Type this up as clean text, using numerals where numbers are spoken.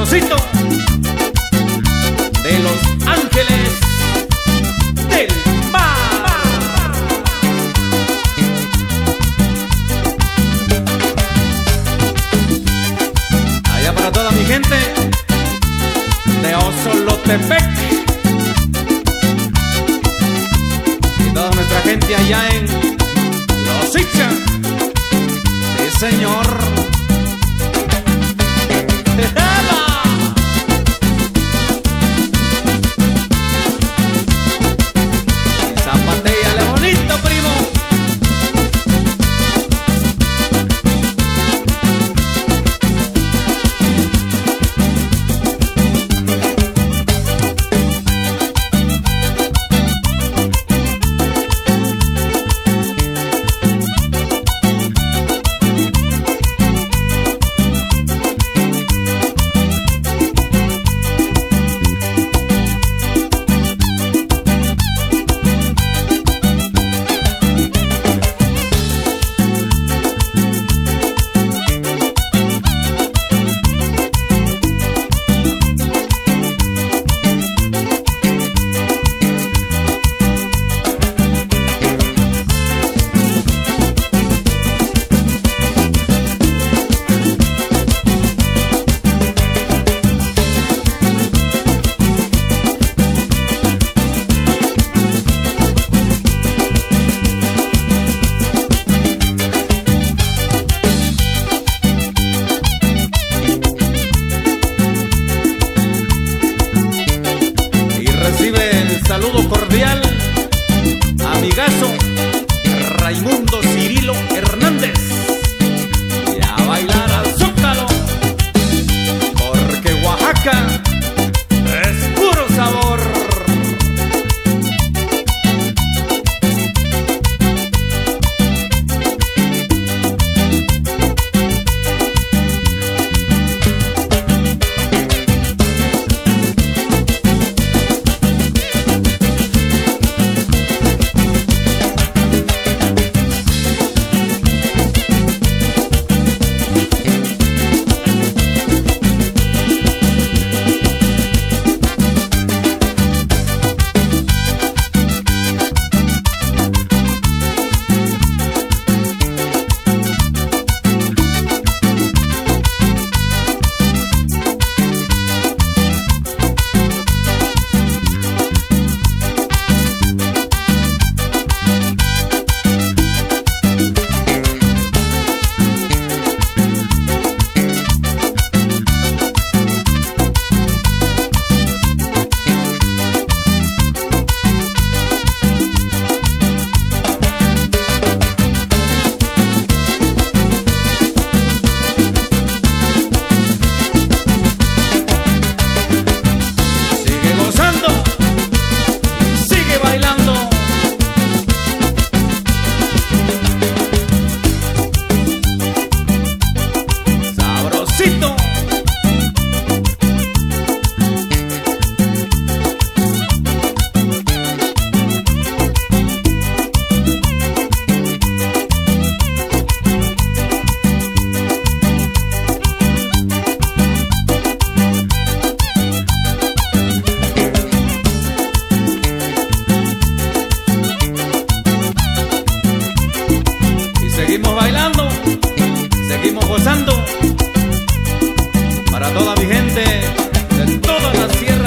Sabrosito de Los Ángeles del Mar. Allá para toda mi gente de Osolotepec y toda nuestra gente allá en Los Ixchas. Sí, señor. Zapatéale bonito, primo. Saludo cordial, amigazo Raimundo Cirilo Hernández. Y a bailar al zócalo, porque Oaxaca es puro sabor. Seguimos bailando, seguimos gozando para toda mi gente de todas las sierras.